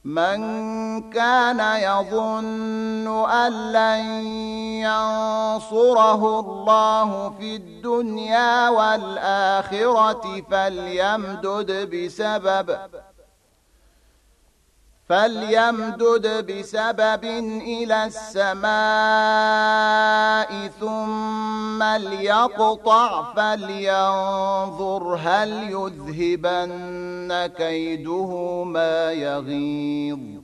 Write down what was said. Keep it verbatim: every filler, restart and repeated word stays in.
من كان يظن أن لن ينصره الله في الدنيا والآخرة فليمدد بسبب فليمدد بسبب إلى السماء ثم ليقطع فلينظر هل يذهبن كيده ما يغيظ